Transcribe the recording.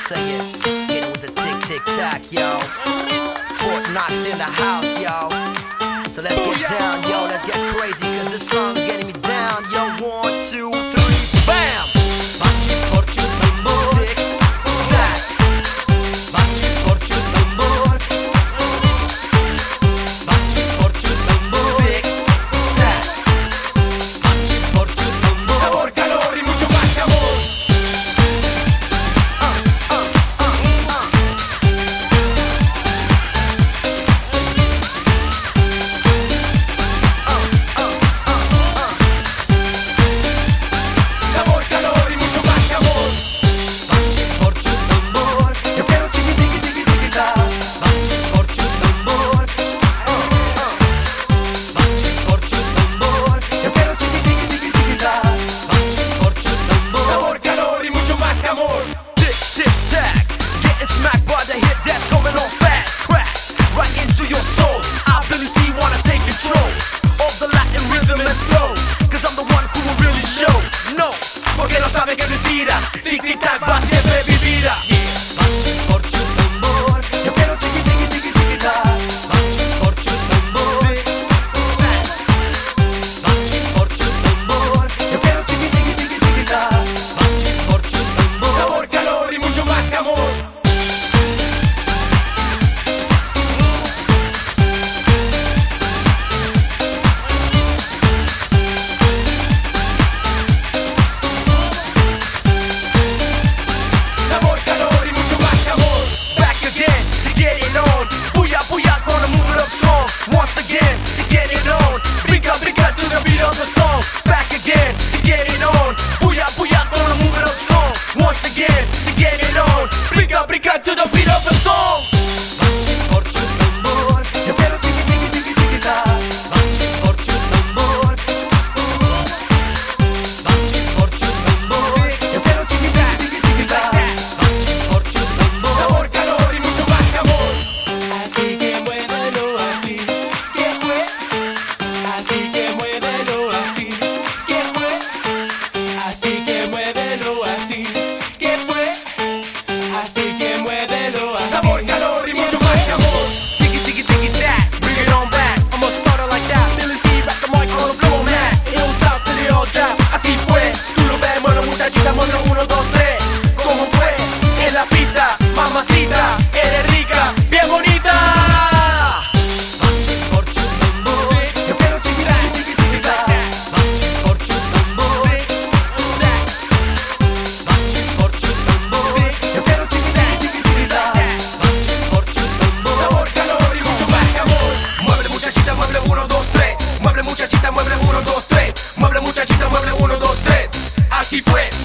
say it. Get it with the tick, tick, tack, yo. Fort Knox in the house, yo. So let's get down, yo, let's get crazy, cause this song's getting me down, yo. 1, 2, 3, bam! Bate forte o tambor, tic, tac. Bate forte o tambor. Bate forte o tambor, tic, tac. Bate forte o tambor. Sabor, calor y mucho más que amor. Tic, tic, tac, va siempre vivirá. Bate forte o tambor. Yo quiero chiqui, tiqui, tiqui, tiqui, tac. Bate forte o tambor. Bate forte o tambor. Yo quiero chiqui, tiqui, tiqui, tiqui, tac. Bate forte o tambor. Sabor, calor y mucho más que amor. To the beat of the song. Bate forte o tambor. Yo quiero chiqui, tiqui, tiqui, tiqui, tac. Bate forte o tambor. Bate forte o tambor. Yo quiero chiqui, tiqui, tiqui, tiqui, tac. Bate forte o tambor. Sabor, calor y mucho más que amor. Así que muévelo así. ¿Qué fue? Así que muévelo así. ¿Qué fue? Así que muévelo así. ¿Qué fue? Así que muévelo así. Sabor, calor y mucho más que amor. Tiki, tiki, tiki, tac. Bring it on back. I'ma start it like that. Billy Steve at the mic, I wanna blow 'em mad. It don't stop till they all drop. Así fue. Tú lo ves, mueve muchachita, mueve 1, 2, 3. ¿Cómo fue? En la pista, mamacita, eres rica, bien bonita. Bate forte o tambor. Yo quiero chiqui, tiqui, tiqui, tiqui, tac. Bate forte o tambor. Bate forte o tambor. Yo quiero chiqui, tiqui, tiqui, tiqui, tac. Bate forte o tambor. Sabor, calor y mucho más que amor. Mueble muchachita, mueble 1, 2, 3. Mueble muchachita, mueble 1, 2, 3. Mueble muchachita, mueble 1, 2, 3. Así fue.